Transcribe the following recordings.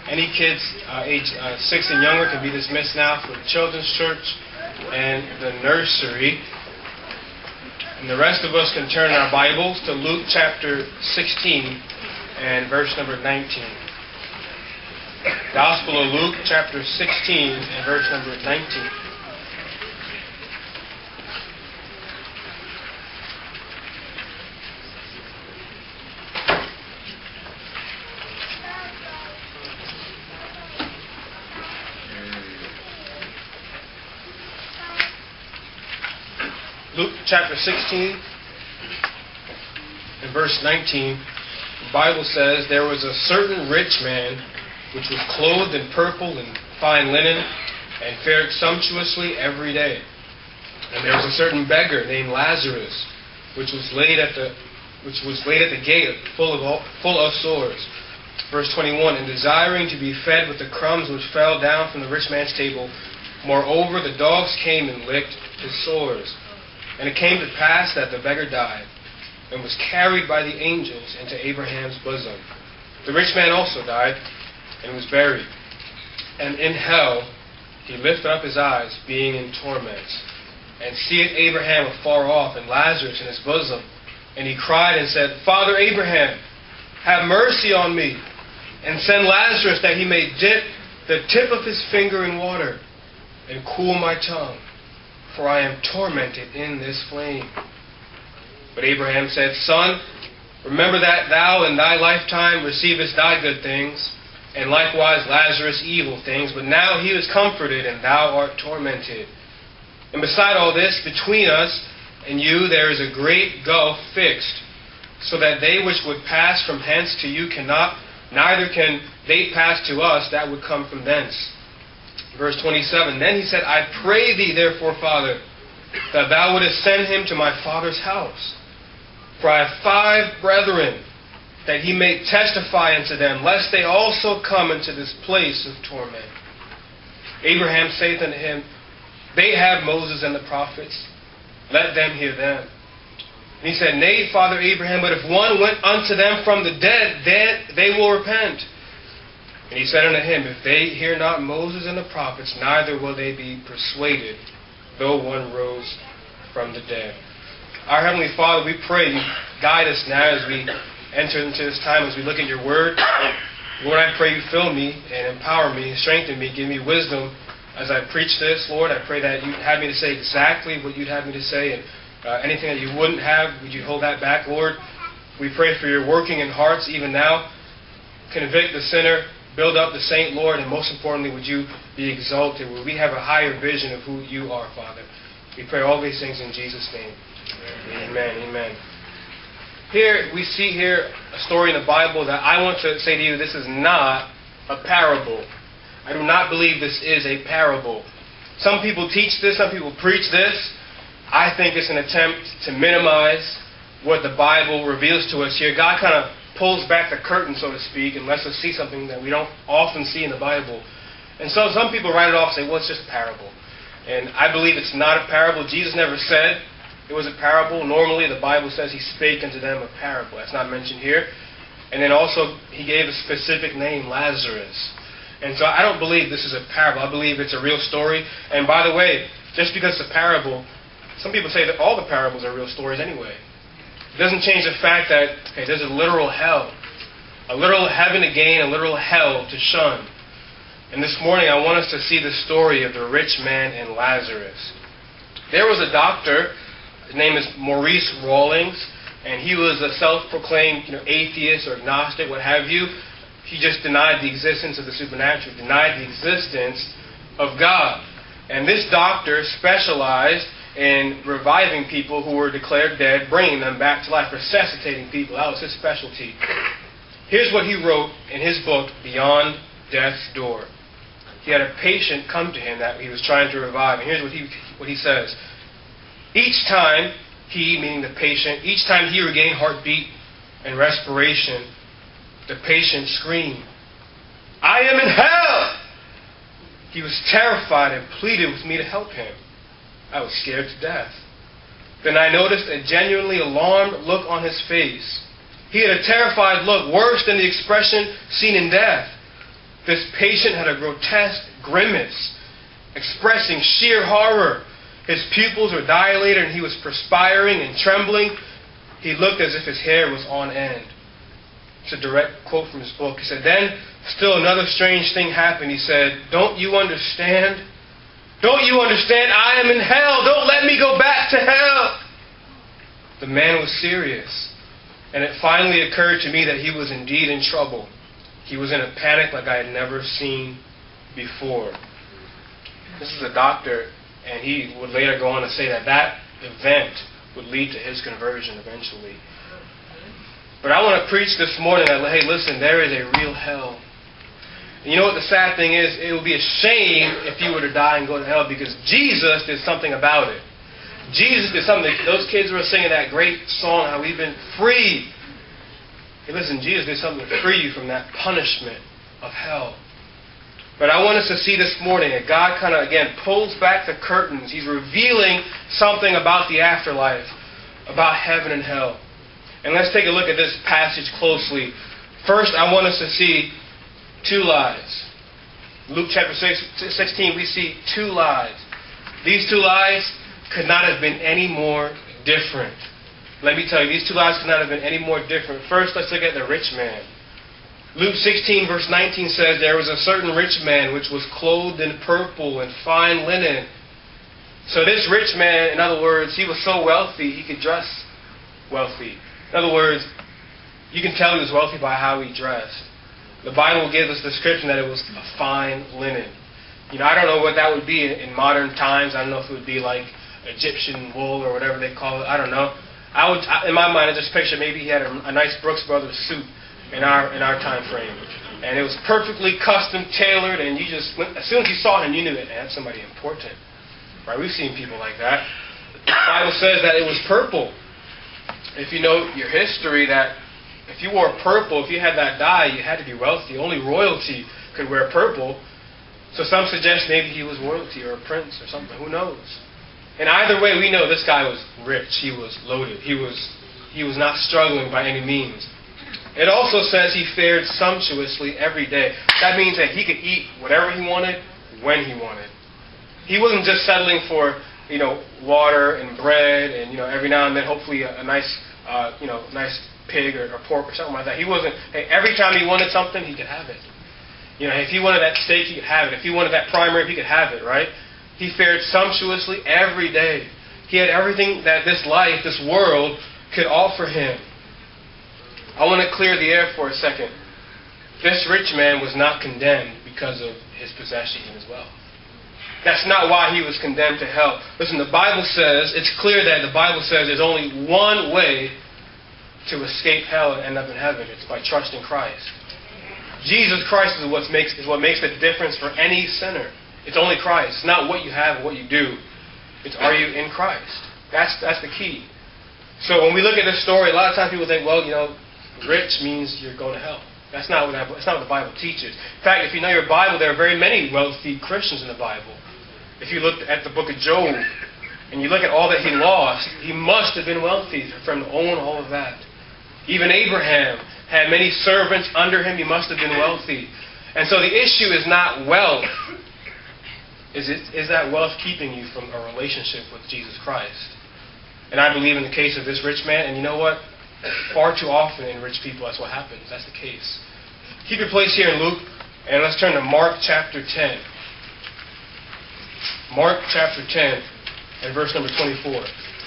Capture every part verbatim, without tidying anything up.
Any kids uh, age uh, six and younger can be dismissed now for the children's church and the nursery. And the rest of us can turn our Bibles to Luke chapter sixteen and verse number nineteen. Gospel of Luke chapter sixteen and verse number nineteen. Luke chapter sixteen and verse nineteen, the Bible says, "There was a certain rich man which was clothed in purple and fine linen and fared sumptuously every day. And there was a certain beggar named Lazarus, which was laid at the which was laid at the gate, full of all, full of sores." Verse twenty-one, "And desiring to be fed with the crumbs which fell down from the rich man's table, moreover the dogs came and licked his sores. And it came to pass that the beggar died, and was carried by the angels into Abraham's bosom. The rich man also died, and was buried. And in hell he lifted up his eyes, being in torments, and seeth Abraham afar off, and Lazarus in his bosom. And he cried and said, Father Abraham, have mercy on me, and send Lazarus that he may dip the tip of his finger in water, and cool my tongue, for I am tormented in this flame. But Abraham said, Son, remember that thou in thy lifetime receivest thy good things, and likewise Lazarus evil things, but now he is comforted, and thou art tormented. And beside all this, between us and you there is a great gulf fixed, so that they which would pass from hence to you cannot, neither can they pass to us that would come from thence." Verse twenty-seven, "Then he said, I pray thee therefore, Father, that thou wouldest send him to my father's house. For I have five brethren, that he may testify unto them, lest they also come into this place of torment. Abraham saith unto him, They have Moses and the prophets, let them hear them. And he said, Nay, Father Abraham, but if one went unto them from the dead, then they will repent. And he said unto him, If they hear not Moses and the prophets, neither will they be persuaded, though one rose from the dead." Our Heavenly Father, we pray you guide us now as we enter into this time, as we look at your word. Lord, I pray you fill me and empower me, strengthen me, give me wisdom as I preach this. Lord, I pray that you'd have me to say exactly what you'd have me to say, and uh, anything that you wouldn't have, would you hold that back, Lord? We pray for your working in hearts even now. Convict the sinner, build up the saint, Lord, and most importantly, would you be exalted? Would we have a higher vision of who you are, Father? We pray all these things in Jesus' name. Amen. Amen. Amen. Here, we see here a story in the Bible that I want to say to you, this is not a parable. I do not believe this is a parable. Some people teach this, some people preach this. I think it's an attempt to minimize what the Bible reveals to us here. God kind of pulls back the curtain, so to speak, and lets us see something that we don't often see in the Bible. And so some people write it off and say, well, it's just a parable. And I believe it's not a parable. Jesus never said it was a parable. Normally, the Bible says he spake unto them a parable. That's not mentioned here. And then also, he gave a specific name, Lazarus. And so I don't believe this is a parable. I believe it's a real story. And by the way, just because it's a parable, some people say that all the parables are real stories anyway. It doesn't change the fact that, okay, there's a literal hell. A literal heaven to gain, a literal hell to shun. And this morning I want us to see the story of the rich man and Lazarus. There was a doctor, his name is Maurice Rawlings, and he was a self-proclaimed you know, atheist or agnostic, what have you. He just denied the existence of the supernatural, denied the existence of God. And this doctor specialized in reviving people who were declared dead, bringing them back to life, resuscitating people. That was his specialty. Here's what he wrote in his book, Beyond Death's Door. He had a patient come to him that he was trying to revive. And here's what he, what he says. Each time he, meaning the patient, each time he regained heartbeat and respiration, the patient screamed, I am in hell! He was terrified and pleaded with me to help him. I was scared to death. Then I noticed a genuinely alarmed look on his face. He had a terrified look, worse than the expression seen in death. This patient had a grotesque grimace, expressing sheer horror. His pupils were dilated and he was perspiring and trembling. He looked as if his hair was on end. It's a direct quote from his book. He said, then still another strange thing happened. He said, don't you understand? Don't you understand? I am in hell. Don't let me go back to hell. The man was serious. And it finally occurred to me that he was indeed in trouble. He was in a panic like I had never seen before. This is a doctor, and he would later go on to say that that event would lead to his conversion eventually. But I want to preach this morning that, hey, listen, there is a real hell. And you know what the sad thing is? It would be a shame if you were to die and go to hell, because Jesus did something about it. Jesus did something. Those kids were singing that great song, how we've been freed. Hey, listen, Jesus did something to free you from that punishment of hell. But I want us to see this morning that God kind of, again, pulls back the curtains. He's revealing something about the afterlife, about heaven and hell. And let's take a look at this passage closely. First, I want us to see two lies. Luke chapter sixteen, we see two lies. These two lies could not have been any more different. Let me tell you, these two lies could not have been any more different. First, let's look at the rich man. Luke sixteen verse nineteen says, there was a certain rich man which was clothed in purple and fine linen. So this rich man, in other words, he was so wealthy, he could dress wealthy. In other words, you can tell he was wealthy by how he dressed. The Bible gives us the description that it was a fine linen. You know, I don't know what that would be in modern times. I don't know if it would be like Egyptian wool or whatever they call it. I don't know. I would, in my mind, I just picture maybe he had a, a nice Brooks Brothers suit in our in our time frame, and it was perfectly custom tailored. And you just, as soon as you saw him, you knew it. Man, that's somebody important, right? We've seen people like that. The Bible says that it was purple. If you know your history, that if you wore purple, if you had that dye, you had to be wealthy. Only royalty could wear purple. So some suggest maybe he was royalty or a prince or something. Who knows? And either way, we know this guy was rich. He was loaded. He was he was not struggling by any means. It also says he fared sumptuously every day. That means that he could eat whatever he wanted, when he wanted. He wasn't just settling for, you know, water and bread and, you know, every now and then hopefully a, a nice, uh, you know, nice pig or, or pork or something like that. He wasn't, hey, every time he wanted something, he could have it. You know, if he wanted that steak, he could have it. If he wanted that prime rib, he could have it, right? He fared sumptuously every day. He had everything that this life, this world, could offer him. I want to clear the air for a second. This rich man was not condemned because of his possessions and his wealth. That's not why he was condemned to hell. Listen, the Bible says, it's clear that the Bible says there's only one way to escape hell and end up in heaven. It's by trusting Christ. Jesus Christ is what makes is what makes the difference for any sinner. It's only Christ. It's not what you have or what you do. It's, are you in Christ? That's that's the key. So when we look at this story, a lot of times people think, well, you know, rich means you're going to hell. That's not what that's not what the Bible teaches. In fact, if you know your Bible, there are very many wealthy Christians in the Bible. If you look at the book of Job and you look at all that he lost, he must have been wealthy for him to own all of that. Even Abraham had many servants under him. He must have been wealthy. And so the issue is not wealth. Is it is that wealth keeping you from a relationship with Jesus Christ? And I believe in the case of this rich man, and you know what? Far too often in rich people, that's what happens. That's the case. Keep your place here in Luke, and let's turn to Mark chapter ten. Mark chapter ten, and verse number twenty-four.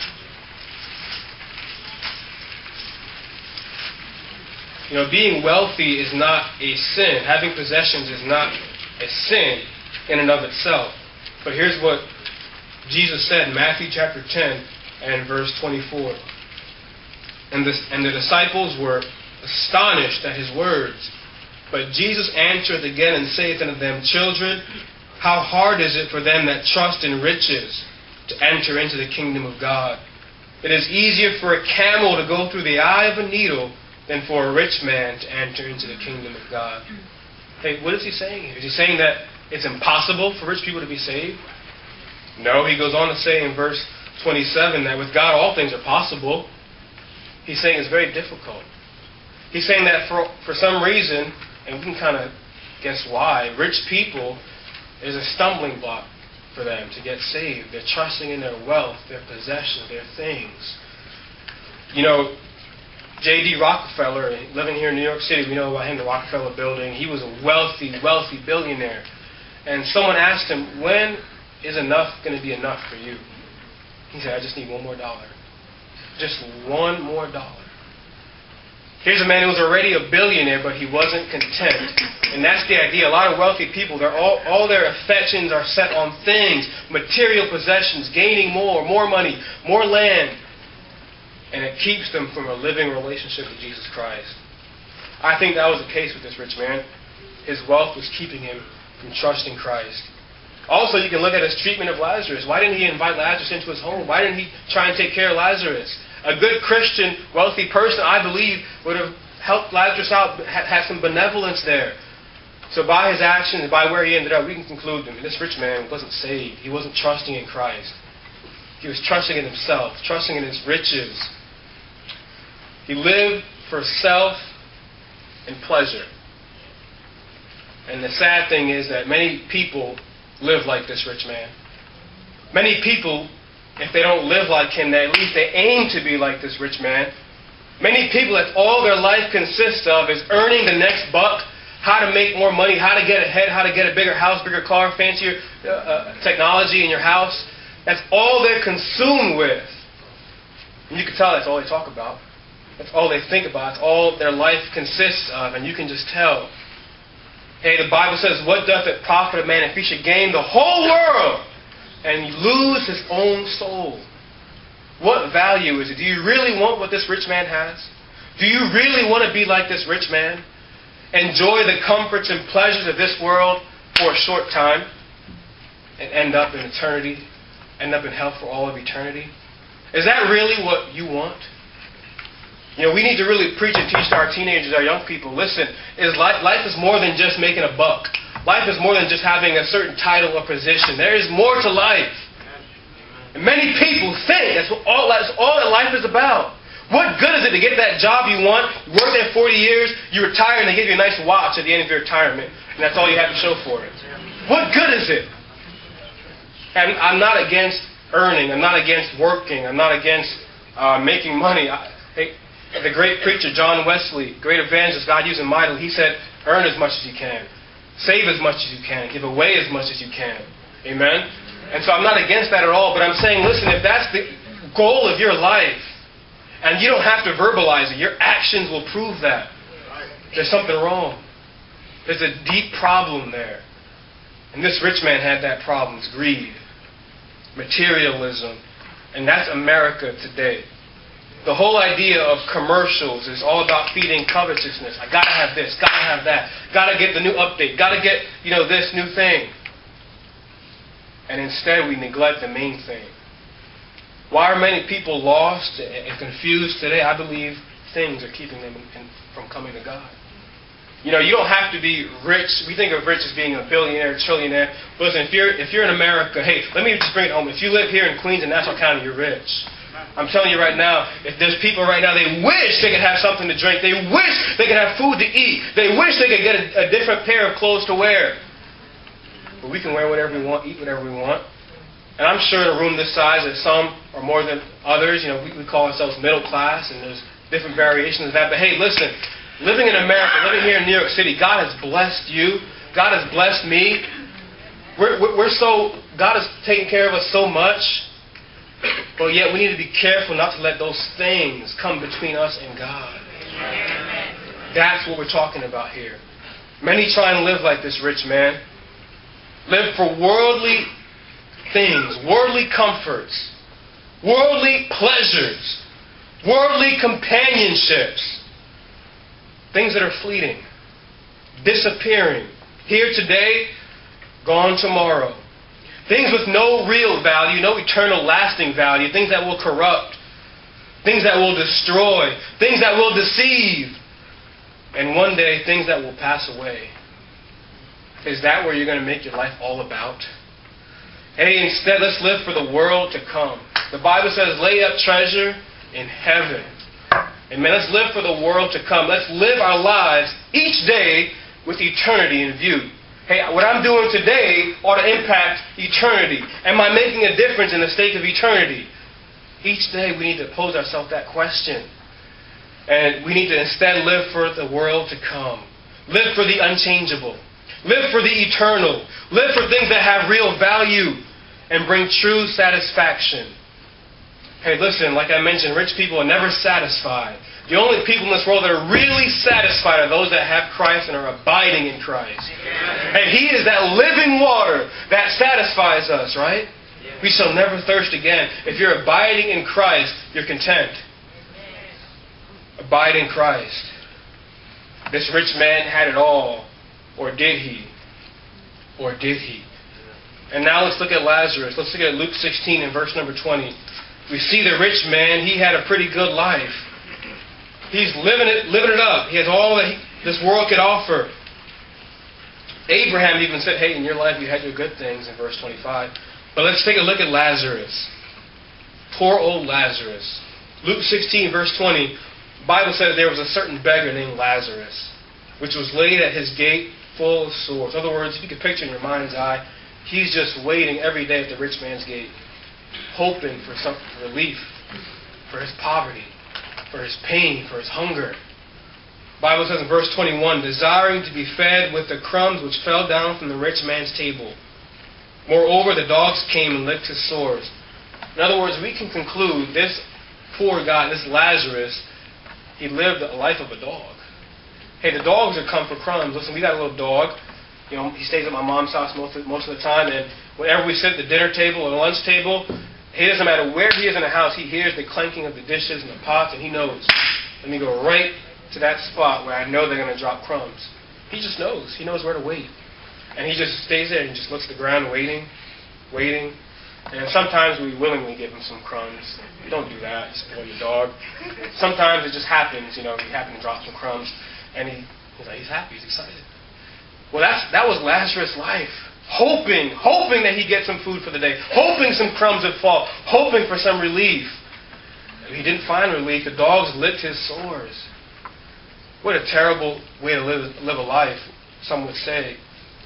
You know, being wealthy is not a sin. Having possessions is not a sin in and of itself. But here's what Jesus said in Matthew chapter ten and verse twenty-four. And the, and the disciples were astonished at his words. But Jesus answereth again and saith unto them, Children, how hard is it for them that trust in riches to enter into the kingdom of God? It is easier for a camel to go through the eye of a needle than for a rich man to enter into the kingdom of God. Hey, what is he saying here? Is he saying that it's impossible for rich people to be saved? No, he goes on to say in verse twenty-seven that with God all things are possible. He's saying it's very difficult. He's saying that for, for some reason, and we can kind of Guess why? Rich people is a stumbling block for them to get saved. They're trusting in their wealth, their possessions, their things. You know, J D Rockefeller, living here in New York City, we know about him, the Rockefeller Building. He was a wealthy, wealthy billionaire. And someone asked him, when is enough going to be enough for you? He said, I just need one more dollar. Just one more dollar. Here's a man who was already a billionaire, but he wasn't content. And that's the idea. A lot of wealthy people, they're all, all their affections are set on things, material possessions, gaining more, more money, more land. And it keeps them from a living relationship with Jesus Christ. I think that was the case with this rich man. His wealth was keeping him from trusting Christ. Also, you can look at his treatment of Lazarus. Why didn't he invite Lazarus into his home? Why didn't he try and take care of Lazarus? A good Christian, wealthy person, I believe, would have helped Lazarus out, had some benevolence there. So by his actions, by where he ended up, we can conclude that this rich man wasn't saved. He wasn't trusting in Christ. He was trusting in himself, trusting in his riches. He lived for self and pleasure. And the sad thing is that many people live like this rich man. Many people, if they don't live like him, they, at least they aim to be like this rich man. Many people, that's all their life consists of, is earning the next buck, how to make more money, how to get ahead, how to get a bigger house, bigger car, fancier uh, uh, technology in your house. That's all they're consumed with. And you can tell that's all they talk about. That's all they think about. It's all their life consists of. And you can just tell. Hey, the Bible says, what doth it profit a man if he should gain the whole world and lose his own soul? What value is it? Do you really want what this rich man has? Do you really want to be like this rich man? Enjoy the comforts and pleasures of this world for a short time and end up in eternity, end up in hell for all of eternity? Is that really what you want? You know, we need to really preach and teach to our teenagers, our young people. Listen, is life, life is more than just making a buck. Life is more than just having a certain title or position. There is more to life. And many people think that's what all, that's all that life is about. What good is it to get that job you want, you work there forty years, you retire, and they give you a nice watch at the end of your retirement, and that's all you have to show for it? What good is it? And I'm not against earning. I'm not against working. I'm not against uh, making money. I, hey, the great preacher, John Wesley, great evangelist, God used him mightily, he said, earn as much as you can. Save as much as you can. Give away as much as you can. Amen? And so I'm not against that at all, but I'm saying, listen, if that's the goal of your life, and you don't have to verbalize it, your actions will prove that. There's something wrong. There's a deep problem there. And this rich man had that problem. It's greed. Materialism. And that's America today. The whole idea of commercials is all about feeding covetousness. I gotta have this, gotta have that, gotta get the new update, gotta get, you know, this new thing. And instead we neglect the main thing. Why are many people lost and confused today? I believe things are keeping them in, from coming to God. You know, you don't have to be rich. We think of rich as being a billionaire, trillionaire. But listen, if you're, if you're in America, hey, let me just bring it home. If you live here in Queens and Nassau County, you're rich. I'm telling you right now, if there's people right now, they wish they could have something to drink. They wish they could have food to eat. They wish they could get a, a different pair of clothes to wear. But we can wear whatever we want, eat whatever we want. And I'm sure in a room this size that some are more than others. You know, we, we call ourselves middle class, and there's different variations of that. But hey, listen, living in America, living here in New York City, God has blessed you. God has blessed me. We're, we're so, God has taken care of us so much. But yet we need to be careful not to let those things come between us and God. That's what we're talking about here. Many try and live like this rich man. Live for worldly things, worldly comforts, worldly pleasures, worldly companionships. Things that are fleeting, disappearing. Here today, gone tomorrow. Things with no real value, no eternal lasting value. Things that will corrupt. Things that will destroy. Things that will deceive. And one day, things that will pass away. Is that where you're going to make your life all about? Hey, instead, let's live for the world to come. The Bible says, lay up treasure in heaven. Amen. Let's live for the world to come. Let's live our lives each day with eternity in view. Hey, what I'm doing today ought to impact eternity. Am I making a difference in the state of eternity? Each day we need to pose ourselves that question. And we need to instead live for the world to come. Live for the unchangeable. Live for the eternal. Live for things that have real value and bring true satisfaction. Hey, listen, like I mentioned, rich people are never satisfied. The only people in this world that are really satisfied are those that have Christ and are abiding in Christ. And He is that living water that satisfies us, right? We shall never thirst again. If you're abiding in Christ, you're content. Abide in Christ. This rich man had it all. Or did he? Or did he? And now let's look at Lazarus. Let's look at Luke sixteen and verse number twenty. We see the rich man, he had a pretty good life. He's living it, living it up. He has all that he, this world could offer. Abraham even said, hey, in your life you had your good things in verse twenty-five. But let's take a look at Lazarus. Poor old Lazarus. Luke sixteen, verse twenty. The Bible says there was a certain beggar named Lazarus, which was laid at his gate full of sores. In other words, if you could picture in your mind's eye, he's just waiting every day at the rich man's gate, hoping for some relief, for his poverty, for his pain, for his hunger. The Bible says in verse twenty-one, desiring to be fed with the crumbs which fell down from the rich man's table. Moreover, the dogs came and licked his sores. In other words, we can conclude this poor guy, this Lazarus, he lived a life of a dog. Hey, the dogs would come for crumbs. Listen, we got a little dog. You know, he stays at my mom's house most of, most of the time, and whenever we sit at the dinner table or the lunch table, it doesn't matter where he is in the house, he hears the clanking of the dishes and the pots, and he knows. Let me go right to that spot where I know they're going to drop crumbs. He just knows. He knows where to wait. And he just stays there and just looks at the ground waiting, waiting. And sometimes we willingly give him some crumbs. We don't do that. You spoil your dog. Sometimes it just happens, you know, he happened to drop some crumbs. And he, he's like, he's happy, he's excited. Well, that's that was Lazarus' life. Hoping, hoping that he'd get some food for the day. Hoping some crumbs would fall. Hoping for some relief. He didn't find relief. The dogs licked his sores. What a terrible way to live, live a life, some would say.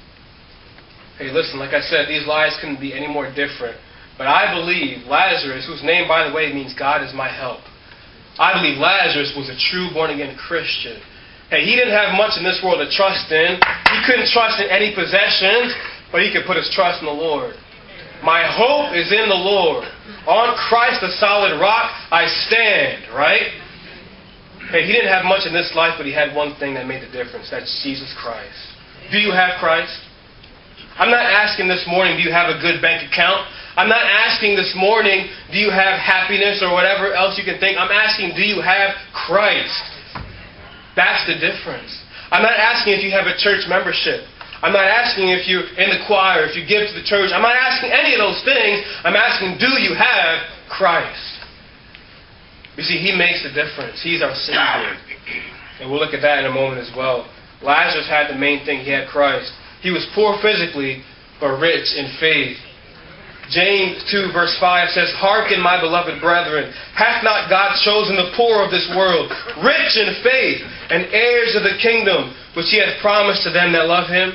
Hey, listen, like I said, these lives couldn't be any more different. But I believe Lazarus, whose name, by the way, means God is my help. I believe Lazarus was a true born-again Christian. Hey, he didn't have much in this world to trust in. He couldn't trust in any possessions, but he could put his trust in the Lord. My hope is in the Lord. On Christ, the solid rock, I stand, right? Hey, he didn't have much in this life, but he had one thing that made the difference. That's Jesus Christ. Do you have Christ? I'm not asking this morning, do you have a good bank account? I'm not asking this morning, do you have happiness or whatever else you can think? I'm asking, do you have Christ? That's the difference. I'm not asking if you have a church membership. I'm not asking if you're in the choir, if you give to the church. I'm not asking any of those things. I'm asking, do you have Christ? You see, He makes the difference. He's our Savior. And we'll look at that in a moment as well. Lazarus had the main thing. He had Christ. He was poor physically, but rich in faith. James two verse five says, hearken, my beloved brethren, hath not God chosen the poor of this world, rich in faith, and heirs of the kingdom, which He hath promised to them that love Him?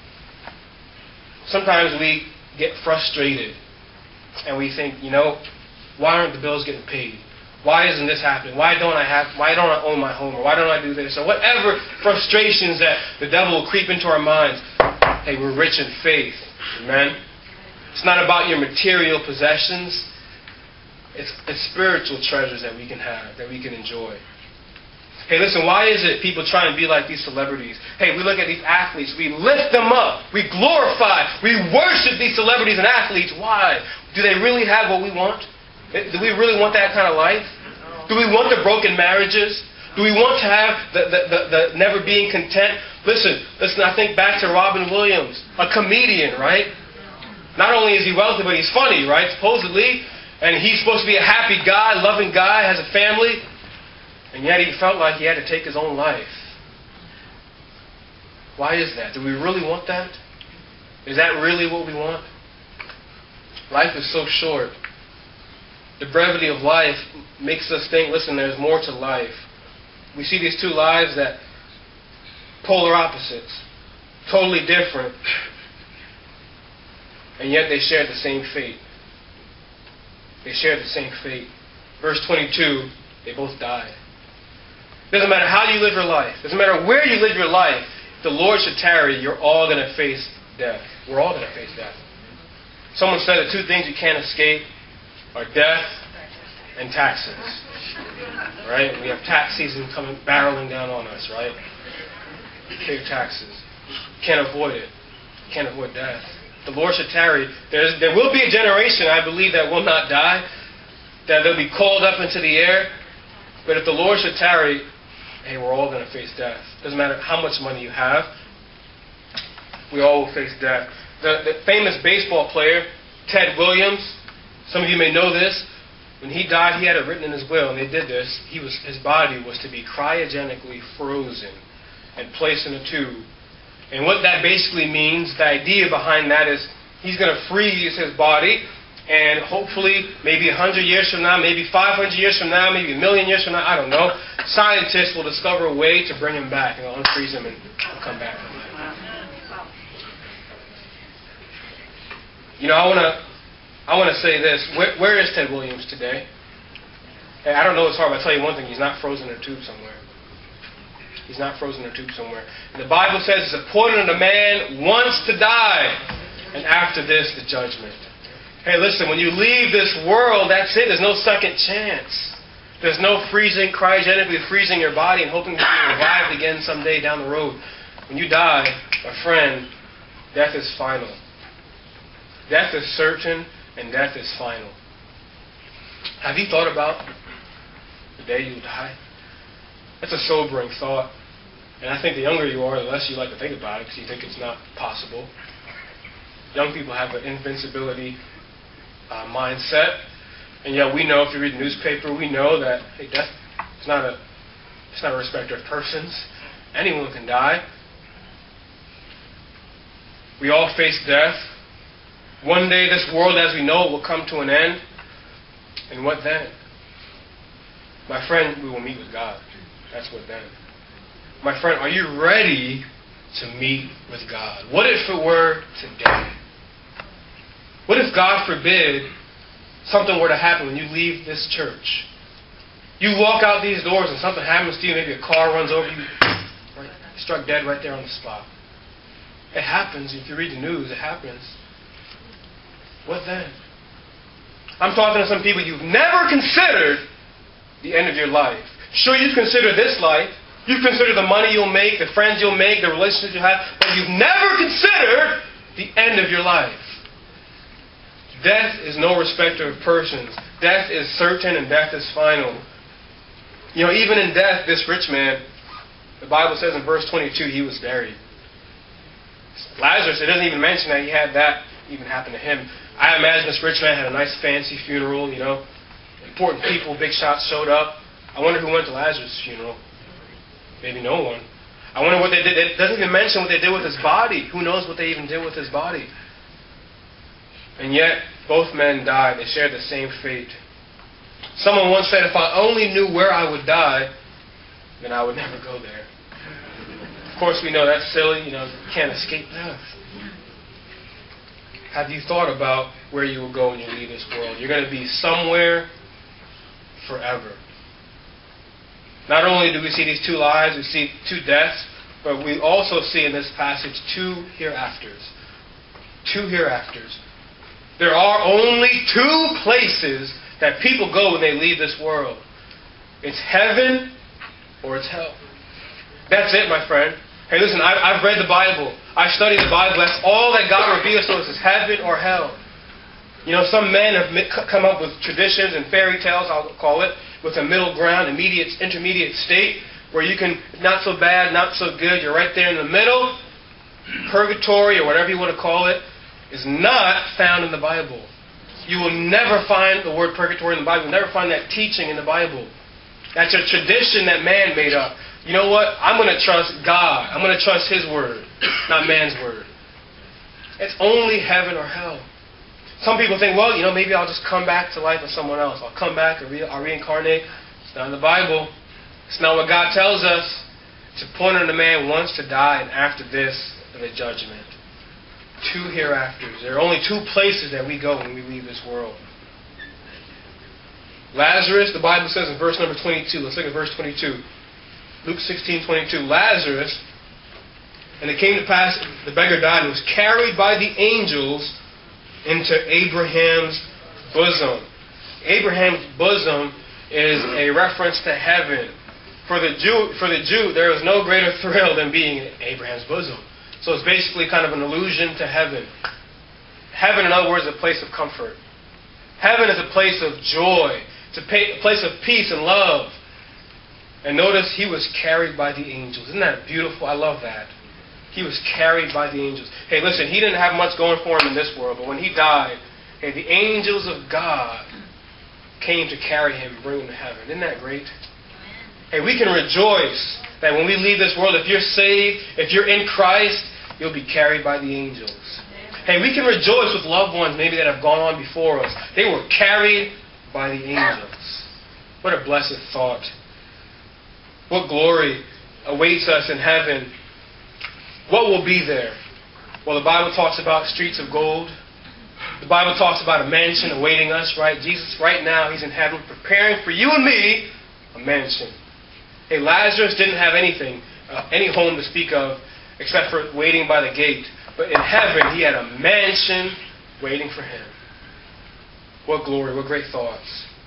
Sometimes we get frustrated, and we think, you know, why aren't the bills getting paid? Why isn't this happening? Why don't I have? Why don't I own my home? Or why don't I do this? Or whatever frustrations that the devil will creep into our minds. Hey, we're rich in faith. Amen? It's not about your material possessions. It's, it's spiritual treasures that we can have, that we can enjoy. Hey, listen, why is it people try and be like these celebrities? Hey, we look at these athletes. We lift them up. We glorify. We worship these celebrities and athletes. Why? Do they really have what we want? Do we really want that kind of life? Do we want the broken marriages? Do we want to have the, the, the, the never being content? Listen, listen, I think back to Robin Williams, a comedian, right? Not only is he wealthy, but he's funny, right? Supposedly. And he's supposed to be a happy guy, loving guy, has a family. And yet he felt like he had to take his own life. Why is that? Do we really want that? Is that really what we want? Life is so short. The brevity of life makes us think, listen, there's more to life. We see these two lives that polar opposites. totally different, and yet they shared the same fate. They shared the same fate. Verse twenty-two, they both died. Doesn't matter how you live your life. Doesn't matter where you live your life. If the Lord should tarry, you're all going to face death. We're all going to face death. Someone said the two things you can't escape are death and taxes. Right? We have tax season coming, barreling down on us, right? Pay your taxes. Can't avoid it. Can't avoid death. If the Lord should tarry, there's, there will be a generation, I believe, that will not die, that they'll be called up into the air. But if the Lord should tarry, hey, we're all going to face death. Doesn't matter how much money you have. We all will face death. The, the famous baseball player, Ted Williams, some of you may know this. When he died, he had it written in his will, and they did this. He was, his body was to be cryogenically frozen and placed in a tube. And what that basically means, the idea behind that is he's going to freeze his body, and hopefully, maybe one hundred years from now, maybe five hundred years from now, maybe a million years from now, I don't know, scientists will discover a way to bring him back, and they'll unfreeze him and he'll come back from that. You know, I want to I want to say this. Where, where is Ted Williams today? Hey, I don't know his heart, but I'll tell you one thing. He's not frozen in a tube somewhere. He's not frozen in a tube somewhere. And the Bible says it's appointed unto man once to die, and after this, the judgment. Hey, listen, when you leave this world, that's it. There's no second chance. There's no freezing, cryogenically freezing your body and hoping to be revived again someday down the road. When you die, my friend, death is final. Death is certain, and death is final. Have you thought about the day you die? That's a sobering thought. And I think the younger you are, the less you like to think about it because you think it's not possible. Young people have an invincibility uh, mindset. And yet we know, if you read the newspaper, we know that hey, death is not a, it's not a respecter of persons. Anyone can die. We all face death. One day this world as we know it will come to an end. And what then? My friend, we will meet with God. That's what then. My friend, are you ready to meet with God? What if it were today? What if, God forbid, something were to happen when you leave this church? You walk out these doors and something happens to you. Maybe a car runs over you. Right, struck dead right there on the spot. It happens. If you read the news, it happens. What then? I'm talking to some people you've never considered the end of your life. Sure, you've considered this life. You've considered the money you'll make, the friends you'll make, the relationships you'll have, but you've never considered the end of your life. Death is no respecter of persons. Death is certain and death is final. You know, even in death, this rich man, the Bible says in verse twenty-two, he was buried. Lazarus, it doesn't even mention that he had that even happen to him. I imagine this rich man had a nice fancy funeral, you know. Important people, big shots showed up. I wonder who went to Lazarus' funeral. Maybe no one. I wonder what they did. It doesn't even mention what they did with his body. Who knows what they even did with his body? And yet, both men died. They shared the same fate. Someone once said, if I only knew where I would die, then I would never go there. Of course, we know that's silly. You know, you can't escape death. Have you thought about where you will go when you leave this world? You're going to be somewhere forever. Not only do we see these two lives, we see two deaths, but we also see in this passage two hereafters. Two hereafters. There are only two places that people go when they leave this world. It's heaven or it's hell. That's it, my friend. Hey, listen, I've, I've read the Bible. I've studied the Bible. That's all that God reveals to us is heaven or hell. You know, some men have come up with traditions and fairy tales, I'll call it, with a middle ground, immediate, intermediate state, where you can, not so bad, not so good, you're right there in the middle. Purgatory, or whatever you want to call it, is not found in the Bible. You will never find the word purgatory in the Bible. You'll never find that teaching in the Bible. That's a tradition that man made up. You know what? I'm going to trust God. I'm going to trust His word, not man's word. It's only heaven or hell. Some people think, well, you know, maybe I'll just come back to life as someone else. I'll come back, or re- I'll reincarnate. It's not in the Bible. It's not what God tells us. It's appointed unto man once to die, and after this, and the judgment. Two hereafters. There are only two places that we go when we leave this world. Lazarus, the Bible says in verse number twenty-two. Let's look at verse twenty-two. Luke sixteen twenty-two. Lazarus, and it came to pass, the beggar died and was carried by the angels into Abraham's bosom. Abraham's bosom is a reference to heaven. For the Jew, for the Jew, there is no greater thrill than being in Abraham's bosom. So it's basically kind of an allusion to heaven. Heaven, in other words, is a place of comfort. Heaven is a place of joy. It's a place of peace and love. And notice he was carried by the angels. Isn't that beautiful? I love that. He was carried by the angels. Hey, listen, he didn't have much going for him in this world, but when he died, hey, the angels of God came to carry him and bring him to heaven. Isn't that great? Hey, we can rejoice that when we leave this world, if you're saved, if you're in Christ, you'll be carried by the angels. Hey, we can rejoice with loved ones maybe that have gone on before us. They were carried by the angels. What a blessed thought. What glory awaits us in heaven. What will be there? Well, the Bible talks about streets of gold. The Bible talks about a mansion awaiting us, right? Jesus, right now, He's in heaven preparing for you and me a mansion. Hey, Lazarus didn't have anything, uh, any home to speak of, except for waiting by the gate. But in heaven, he had a mansion waiting for him. What glory, what great thoughts.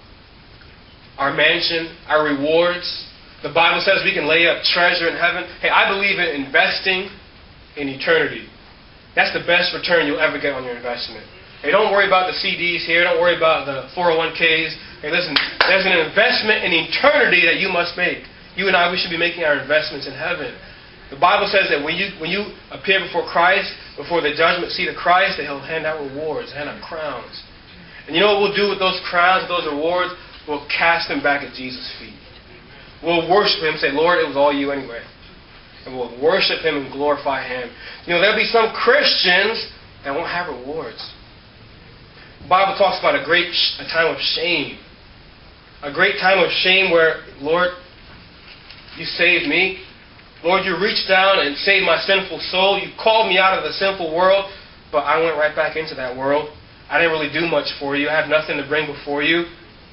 Our mansion, our rewards. The Bible says we can lay up treasure in heaven. Hey, I believe in investing in eternity. That's the best return you'll ever get on your investment. Hey, don't worry about the C Ds here. Don't worry about the four oh one Ks. Hey, listen, there's an investment in eternity that you must make. You and I, we should be making our investments in heaven. The Bible says that when you when you appear before Christ, before the judgment seat of Christ, that He'll hand out rewards, hand out crowns. And you know what we'll do with those crowns, those rewards? We'll cast them back at Jesus' feet. We'll worship Him and say, Lord, it was all You anyway. And we'll worship Him and glorify Him. You know, there'll be some Christians that won't have rewards. The Bible talks about a great a time of shame. A great time of shame where, Lord, You saved me. Lord, You reached down and saved my sinful soul. You called me out of the sinful world, but I went right back into that world. I didn't really do much for You. I have nothing to bring before You.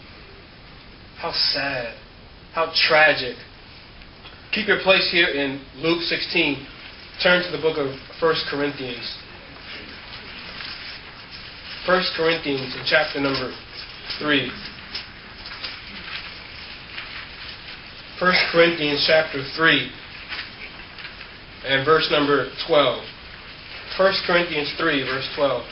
How sad. How tragic. Keep your place here in Luke sixteen. Turn to the book of First Corinthians. First Corinthians in chapter number three. First Corinthians chapter three and verse number twelve. First Corinthians three, verse twelve.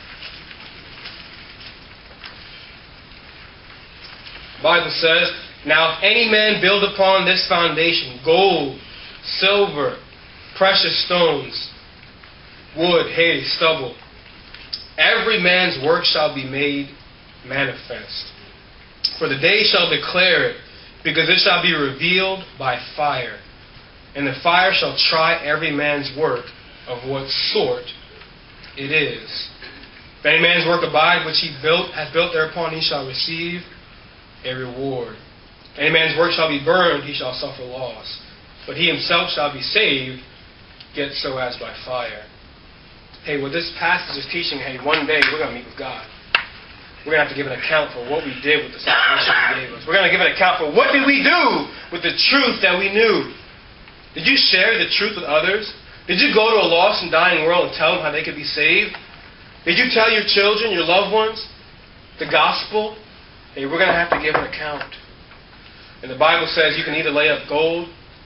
The Bible says, Now if any man build upon this foundation gold, silver, precious stones, wood, hay, stubble, every man's work shall be made manifest. For the day shall declare it, because it shall be revealed by fire. And the fire shall try every man's work of what sort it is. If any man's work abide which he built, hath built thereupon, he shall receive a reward. If any man's work shall be burned, he shall suffer loss. But he himself shall be saved, yet so as by fire. Hey, what this passage is teaching, hey, one day we're going to meet with God. We're going to have to give an account for what we did with the salvation He gave us. We're going to give an account for what did we do with the truth that we knew. Did you share the truth with others? Did you go to a lost and dying world and tell them how they could be saved? Did you tell your children, your loved ones, the gospel? Hey, we're going to have to give an account. And the Bible says you can either lay up gold,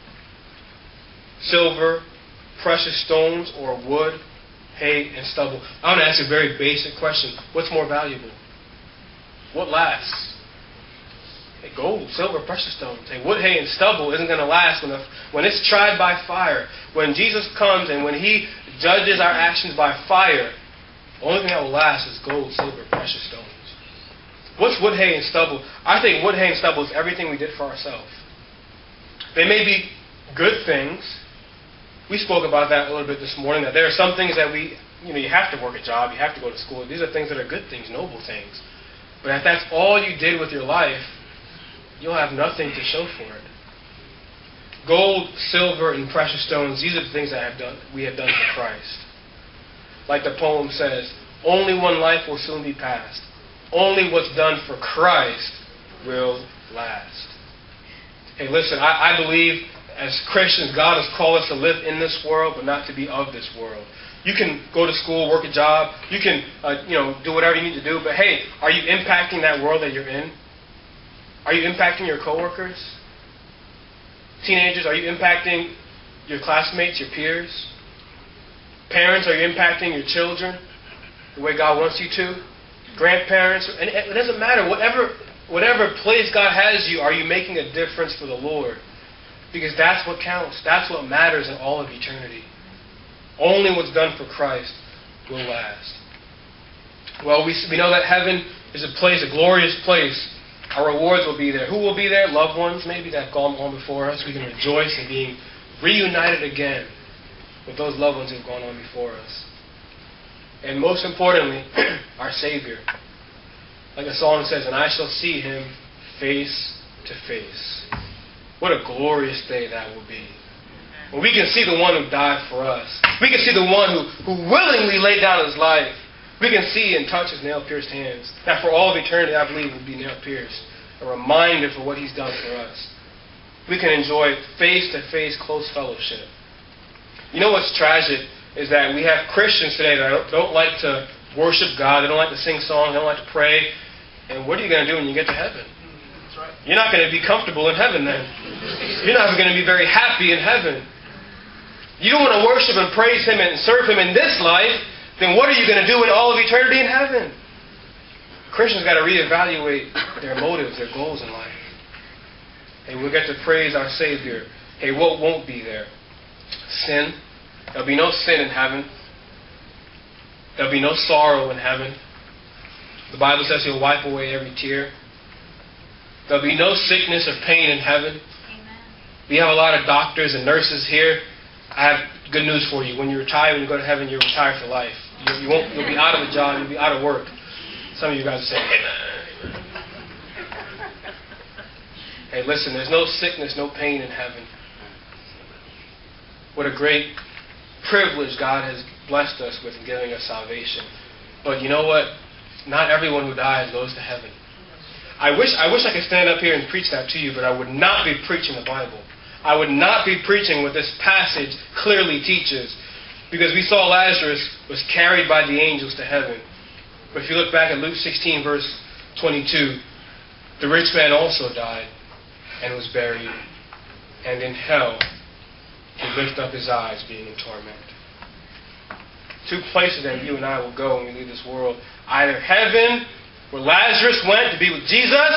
silver, precious stones, or wood, hay, and stubble. I want to ask a very basic question. What's more valuable? What lasts? Hey, gold, silver, precious stones. Hey, wood, hay, and stubble isn't going to last when, the, when it's tried by fire. When Jesus comes and when He judges our actions by fire, the only thing that will last is gold, silver, precious stones. What's wood, hay, and stubble? I think wood, hay, and stubble is everything we did for ourselves. They may be good things. We spoke about that a little bit this morning, that there are some things that we, you know, you have to work a job, you have to go to school. These are things that are good things, noble things. But if that's all you did with your life, you'll have nothing to show for it. Gold, silver, and precious stones, these are the things that have done, we have done for Christ. Like the poem says, only one life will soon be passed. Only what's done for Christ will last. Hey, listen, I, I believe as Christians, God has called us to live in this world, but not to be of this world. You can go to school, work a job, you can uh, you know, do whatever you need to do, but hey, are you impacting that world that you're in? Are you impacting your coworkers? Teenagers, are you impacting your classmates, your peers? Parents, are you impacting your children the way God wants you to? Grandparents, and it doesn't matter. Whatever, whatever place God has you, are you making a difference for the Lord? Because that's what counts. That's what matters in all of eternity. Only what's done for Christ will last. Well, we, we know that heaven is a place, a glorious place. Our rewards will be there. Who will be there? Loved ones, maybe, that have gone on before us. We can rejoice in being reunited again with those loved ones who have gone on before us. And most importantly, our Savior. Like the song says, and I shall see Him face to face. What a glorious day that will be. When we can see the one who died for us. We can see the one who, who willingly laid down His life. We can see and touch His nail-pierced hands. That for all of eternity, I believe, will be nail-pierced. A reminder for what He's done for us. We can enjoy face-to-face close fellowship. You know what's tragic is that we have Christians today that don't, don't like to worship God. They don't like to sing songs. They don't like to pray. And what are you going to do when you get to heaven? That's right. You're not going to be comfortable in heaven then. You're not going to be very happy in heaven. You don't want to worship and praise Him and serve Him in this life, then what are you going to do in all of eternity in heaven? Christians got to reevaluate their motives, their goals in life. Hey, we'll get to praise our Savior. Hey, what won't be there? Sin. There'll be no sin in heaven. There'll be no sorrow in heaven. The Bible says He'll wipe away every tear. There'll be no sickness or pain in heaven. Amen. We have a lot of doctors and nurses here. I have good news for you. When you retire, when you go to heaven, you're retired for life. You, you won't. You'll be out of a job. You'll be out of work. Some of you guys are saying, "Amen." Hey, listen. There's no sickness, no pain in heaven. What a great privilege God has blessed us with in giving us salvation. But you know what? Not everyone who dies goes to heaven. I wish I wish I could stand up here and preach that to you, but I would not be preaching the Bible. I would not be preaching what this passage clearly teaches. Because we saw Lazarus was carried by the angels to heaven. But if you look back at Luke sixteen, verse twenty-two, the rich man also died and was buried. And in hell, he lifted up his eyes, being in torment. Two places that you and I will go when we leave this world. Either heaven, where Lazarus went to be with Jesus,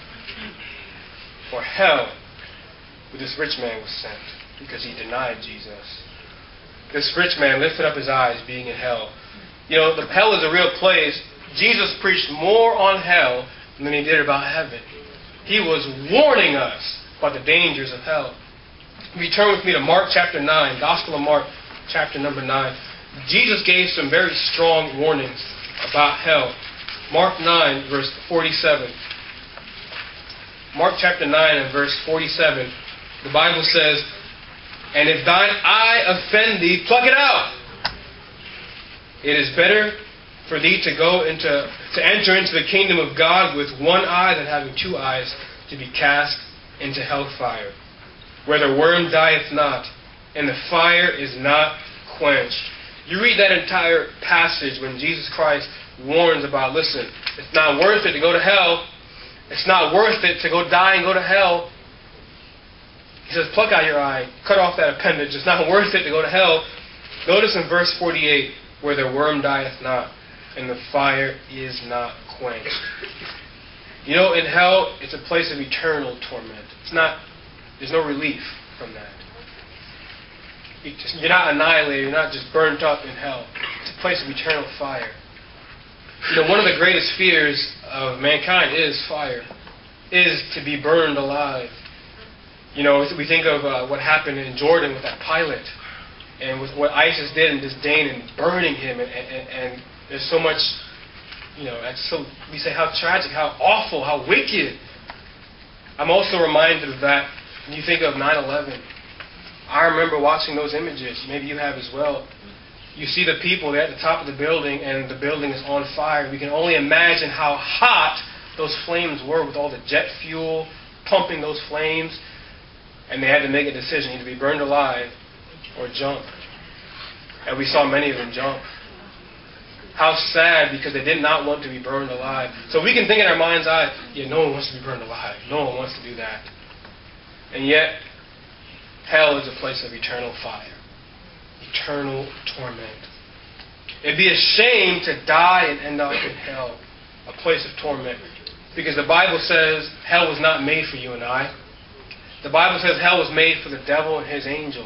or hell, where this rich man was sent because he denied Jesus. This rich man lifted up his eyes, being in hell. You know, the hell is a real place. Jesus preached more on hell than He did about heaven. He was warning us about the dangers of hell. If you turn with me to Mark chapter nine, Gospel of Mark chapter number nine, Jesus gave some very strong warnings about hell. Mark nine, verse forty-seven. Mark chapter nine and verse forty-seven. The Bible says, and if thine eye offend thee, pluck it out. It is better for thee to go into to enter into the kingdom of God with one eye than having two eyes to be cast into hellfire, where the worm dieth not, and the fire is not quenched. You read that entire passage when Jesus Christ warns about, listen, it's not worth it to go to hell. It's not worth it to go die and go to hell. He says, pluck out your eye, cut off that appendage. It's not worth it to go to hell. Notice in verse forty-eight, where the worm dieth not, and the fire is not quenched. You know, in hell, it's a place of eternal torment. It's not, there's no relief from that. You're not annihilated, you're not just burnt up in hell. It's a place of eternal fire. You know, one of the greatest fears of mankind is fire, is to be burned alive. You know, we think of uh, what happened in Jordan with that pilot, and with what ISIS did in disdain and burning him, and, and, and there's so much, you know, that's so, we say how tragic, how awful, how wicked. I'm also reminded of that when you think of nine eleven. I remember watching those images. Maybe you have as well. You see the people, they're at the top of the building, and the building is on fire. We can only imagine how hot those flames were with all the jet fuel pumping those flames. And they had to make a decision, either be burned alive or jump. And we saw many of them jump. How sad, because they did not want to be burned alive. So we can think in our mind's eye, yeah, no one wants to be burned alive. No one wants to do that. And yet, hell is a place of eternal fire. Eternal torment. It'd be a shame to die and end up in hell. A place of torment. Because the Bible says hell was not made for you and I. The Bible says hell was made for the devil and his angels.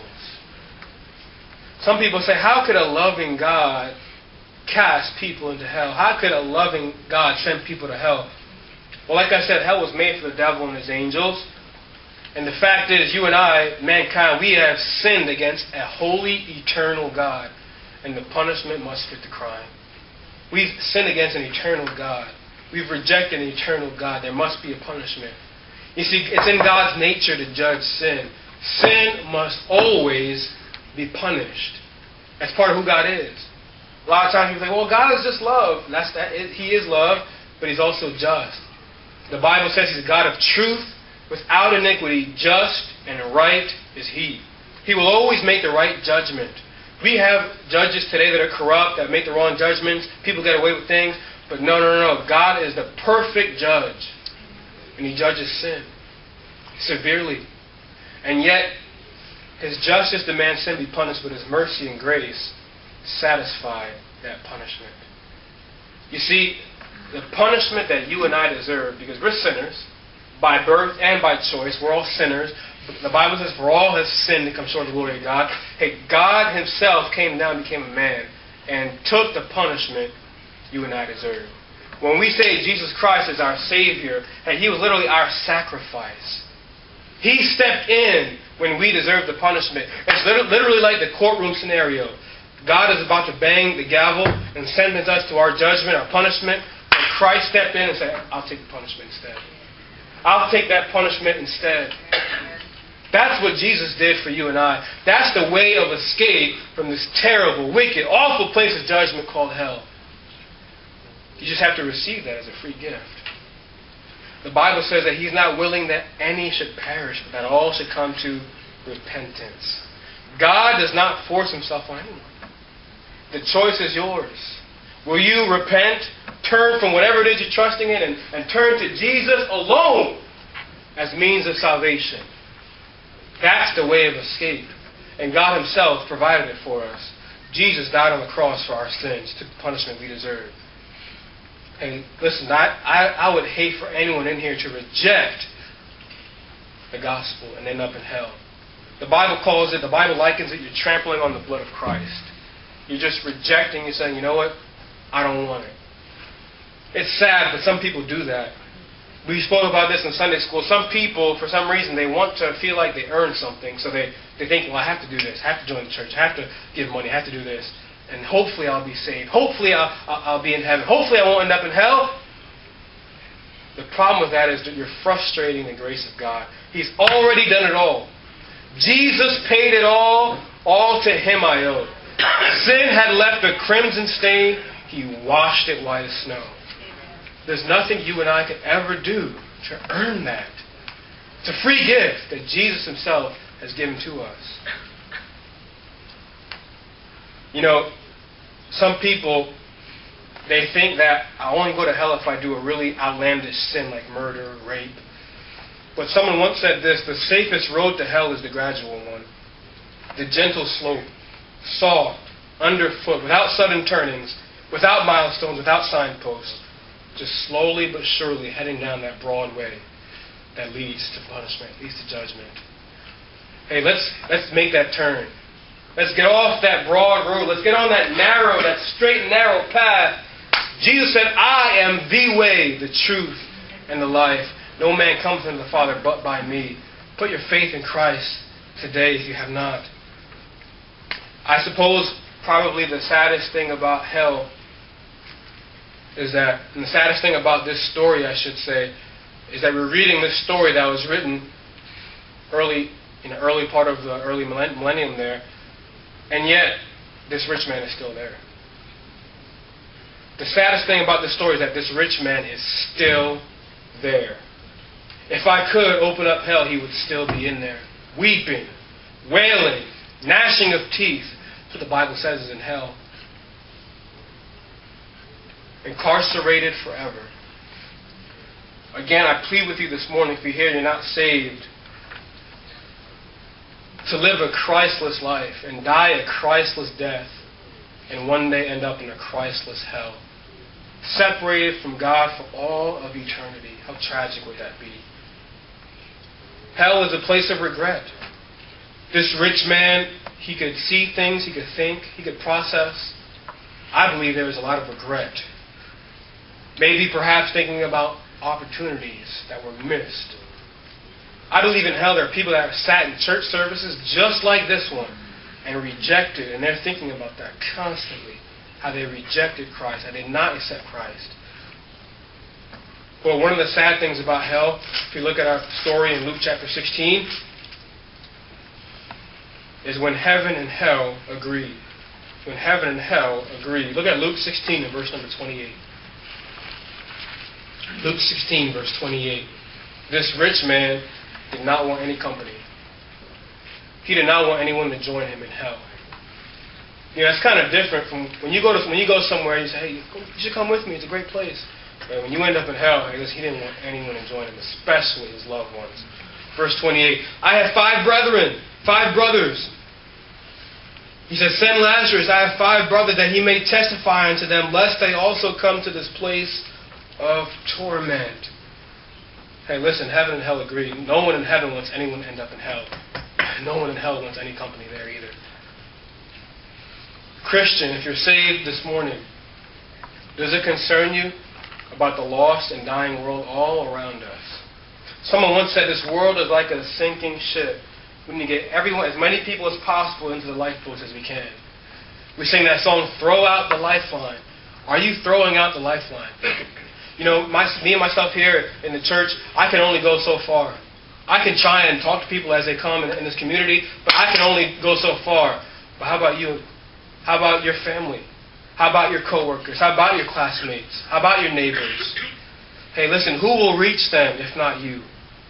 Some people say, how could a loving God cast people into hell? How could a loving God send people to hell? Well, like I said, hell was made for the devil and his angels. And the fact is, you and I, mankind, we have sinned against a holy, eternal God. And the punishment must fit the crime. We've sinned against an eternal God. We've rejected an eternal God. There must be a punishment. You see, it's in God's nature to judge sin. Sin must always be punished. That's part of who God is. A lot of times people say, well, God is just love. That's that. He is love, but He's also just. The Bible says He's a God of truth, without iniquity, just and right is He. He will always make the right judgment. We have judges today that are corrupt, that make the wrong judgments. People get away with things. But no, no, no, no. God is the perfect judge. And He judges sin severely. And yet, His justice demands sin be punished, but His mercy and grace satisfy that punishment. You see, the punishment that you and I deserve, because we're sinners, by birth and by choice, we're all sinners. The Bible says, for all have sinned and come short of the glory of God. Hey, God Himself came down and became a man and took the punishment you and I deserve. When we say Jesus Christ is our Savior, and He was literally our sacrifice. He stepped in when we deserved the punishment. It's literally like the courtroom scenario. God is about to bang the gavel and sentence us to our judgment, our punishment. And Christ stepped in and said, I'll take the punishment instead. I'll take that punishment instead. That's what Jesus did for you and I. That's the way of escape from this terrible, wicked, awful place of judgment called hell. You just have to receive that as a free gift. The Bible says that He's not willing that any should perish, but that all should come to repentance. God does not force Himself on anyone. The choice is yours. Will you repent, turn from whatever it is you're trusting in, and, and turn to Jesus alone as means of salvation? That's the way of escape. And God Himself provided it for us. Jesus died on the cross for our sins, took the punishment we deserve. And listen, I, I, I would hate for anyone in here to reject the gospel and end up in hell. The Bible calls it, the Bible likens it, you're trampling on the blood of Christ. You're just rejecting, you're saying, you know what? I don't want it. It's sad, but some people do that. We spoke about this in Sunday school. Some people, for some reason, they want to feel like they earn something. So they, they think, well, I have to do this. I have to join the church. I have to give money. I have to do this. And hopefully I'll be saved. Hopefully I'll, I'll, I'll be in heaven. Hopefully I won't end up in hell. The problem with that is that you're frustrating the grace of God. He's already done it all. Jesus paid it all. All to Him I owe. Sin had left a crimson stain. He washed it white as snow. There's nothing you and I could ever do to earn that. It's a free gift that Jesus Himself has given to us. You know, some people, they think that I only go to hell if I do a really outlandish sin like murder, rape. But someone once said this, the safest road to hell is the gradual one. The gentle slope, soft, underfoot, without sudden turnings, without milestones, without signposts. Just slowly but surely heading down that broad way that leads to punishment, leads to judgment. Hey, let's let's make that turn. Let's get off that broad road. Let's get on that narrow, that straight and narrow path. Jesus said, I am the way, the truth, and the life. No man comes unto the Father but by me. Put your faith in Christ today if you have not. I suppose probably the saddest thing about hell is that, and the saddest thing about this story, I should say, is that we're reading this story that was written early in the early part of the early millennium there, and yet this rich man is still there. The saddest thing about this story is that this rich man is still there. If I could open up hell, he would still be in there, weeping, wailing, gnashing of teeth. That's what the Bible says is in hell. Incarcerated forever. Again, I plead with you this morning, if you're here and you're not saved, to live a Christless life and die a Christless death and one day end up in a Christless hell. Separated from God for all of eternity. How tragic would that be? Hell is a place of regret. This rich man, he could see things, he could think, he could process. I believe there was a lot of regret. Maybe perhaps thinking about opportunities that were missed. I believe in hell there are people that have sat in church services just like this one and rejected, and they're thinking about that constantly, how they rejected Christ, how they did not accept Christ. Well, one of the sad things about hell, if you look at our story in Luke chapter sixteen, is when heaven and hell agree. When heaven and hell agree. Look at Luke sixteen and verse number twenty-eight. Luke sixteen, verse twenty-eight. This rich man did not want any company. He did not want anyone to join him in hell. You know, it's kind of different from when you go to when you go somewhere and you say, "Hey, you should come with me. It's a great place." But when you end up in hell, I guess he didn't want anyone to join him, especially his loved ones. Verse twenty-eight. I have five brethren, five brothers. He says, "Send Lazarus. I have five brothers, that he may testify unto them, lest they also come to this place of torment." Hey, listen, heaven and hell agree. No one in heaven wants anyone to end up in hell. No one in hell wants any company there either. Christian, if you're saved this morning, does it concern you about the lost and dying world all around us? Someone once said this world is like a sinking ship. We need to get everyone, as many people as possible, into the lifeboats as we can. We sing that song, "Throw out the lifeline." Are you throwing out the lifeline? You know, my, me and myself here in the church, I can only go so far. I can try and talk to people as they come in, in this community, but I can only go so far. But how about you? How about your family? How about your coworkers? How about your classmates? How about your neighbors? Hey, listen, who will reach them if not you?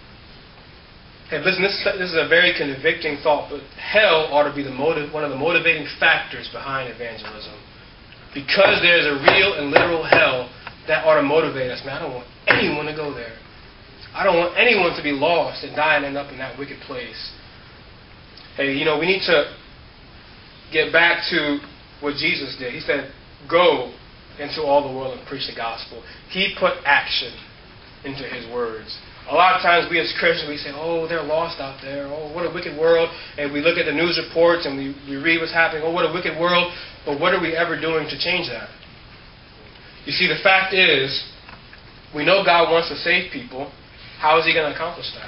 Hey, listen, this, this is a very convicting thought, but hell ought to be the motive, one of the motivating factors behind evangelism. Because there's a real and literal hell, that ought to motivate us. Man, I don't want anyone to go there. I don't want anyone to be lost and die and end up in that wicked place. Hey, you know, we need to get back to what Jesus did. He said, "Go into all the world and preach the gospel." He put action into his words. A lot of times we as Christians, we say, "Oh, they're lost out there. Oh, what a wicked world." And we look at the news reports and we, we read what's happening. Oh, what a wicked world. But what are we ever doing to change that? You see, the fact is, we know God wants to save people. How is he going to accomplish that?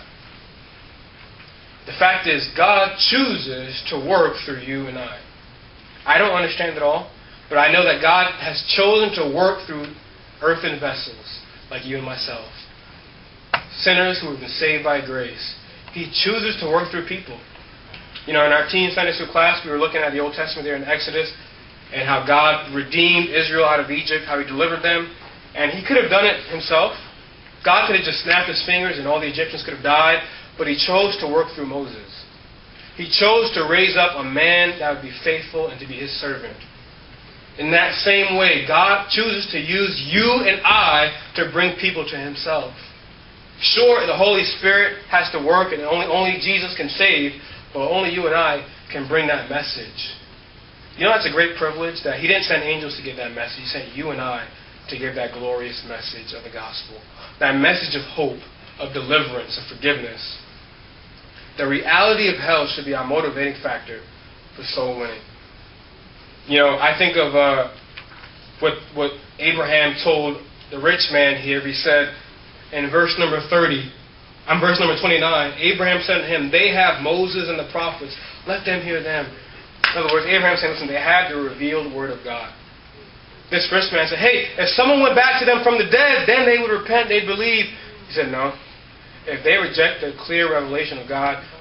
The fact is, God chooses to work through you and I. I don't understand it all, but I know that God has chosen to work through earthen vessels like you and myself. Sinners who have been saved by grace. He chooses to work through people. You know, in our teen Sunday school class, we were looking at the Old Testament there in Exodus, and how God redeemed Israel out of Egypt, how he delivered them. And he could have done it himself. God could have just snapped his fingers and all the Egyptians could have died, but he chose to work through Moses. He chose to raise up a man that would be faithful and to be his servant. In that same way, God chooses to use you and I to bring people to himself. Sure, the Holy Spirit has to work and only, only Jesus can save, but only you and I can bring that message. You know, that's a great privilege that he didn't send angels to give that message. He sent you and I to give that glorious message of the gospel. That message of hope, of deliverance, of forgiveness. The reality of hell should be our motivating factor for soul winning. You know, I think of uh, what, what Abraham told the rich man here. He said in verse number thirty, I'm verse number twenty-nine, Abraham said to him, "They have Moses and the prophets. Let them hear them." In other words, Abraham said, listen, they had the revealed word of God. This rich man said, "Hey, if someone went back to them from the dead, then they would repent, they'd believe." He said, no. If they reject the clear revelation of God,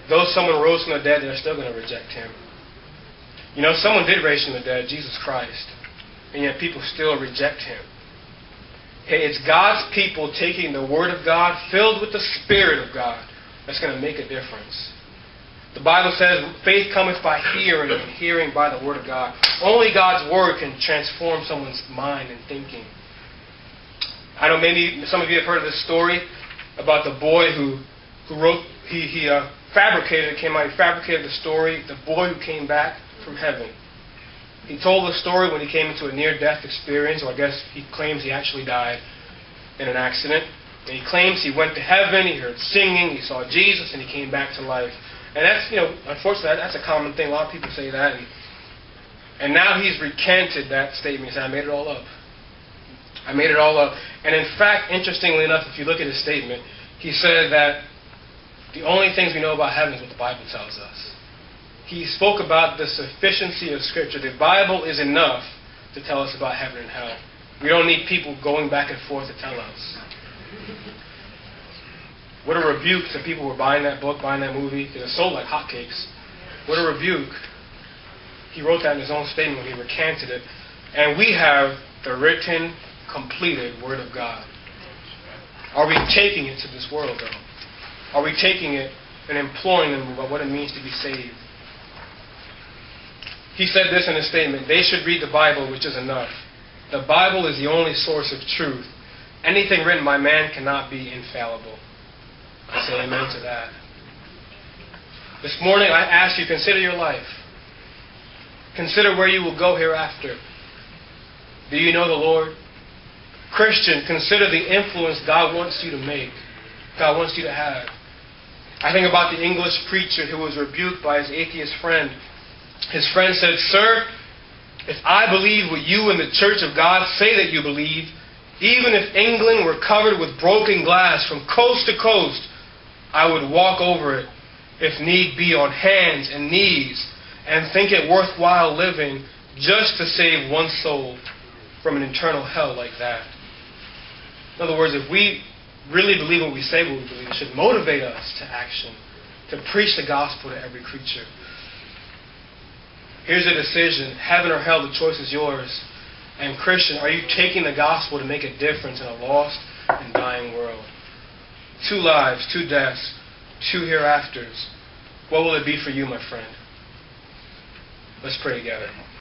though someone rose from the dead, they're still going to reject him. You know, someone did raise from the dead, Jesus Christ, and yet people still reject him. Hey, it's God's people taking the Word of God, filled with the Spirit of God, that's going to make a difference. The Bible says, faith cometh by hearing, and hearing by the Word of God. Only God's Word can transform someone's mind and thinking. I know maybe some of you have heard of this story about the boy who, who wrote, he, he uh, fabricated, it came out, he fabricated the story, the boy who came back from heaven. He told the story when he came into a near-death experience, or I guess he claims he actually died in an accident. And he claims he went to heaven, he heard singing, he saw Jesus, and he came back to life. And that's, you know, unfortunately, that's a common thing. A lot of people say that. And, and now he's recanted that statement. He said, I made it all up. I made it all up. And in fact, interestingly enough, if you look at his statement, he said that the only things we know about heaven is what the Bible tells us. He spoke about the sufficiency of Scripture. The Bible is enough to tell us about heaven and hell. We don't need people going back and forth to tell us. What a rebuke to people who were buying that book, buying that movie. It was sold like hotcakes. What a rebuke. He wrote that in his own statement when he recanted it. And we have the written, completed Word of God. Are we taking it to this world, though? Are we taking it and imploring them about what it means to be saved? He said this in his statement, they should read the Bible, which is enough. The Bible is the only source of truth. Anything written by man cannot be infallible. I say amen to that. This morning I ask you, consider your life. Consider where you will go hereafter. Do you know the Lord? Christian, consider the influence God wants you to make. God wants you to have. I think about the English preacher who was rebuked by his atheist friend. His friend said, Sir, if I believe what you and the Church of God say that you believe, even if England were covered with broken glass from coast to coast, I would walk over it, if need be, on hands and knees, and think it worthwhile living just to save one soul from an eternal hell like that. In other words, if we really believe what we say what we believe, it should motivate us to action, to preach the gospel to every creature. Here's a decision. Heaven or hell, the choice is yours. And Christian, are you taking the gospel to make a difference in a lost and dying world? Two lives, two deaths, two hereafters. What will it be for you, my friend? Let's pray together.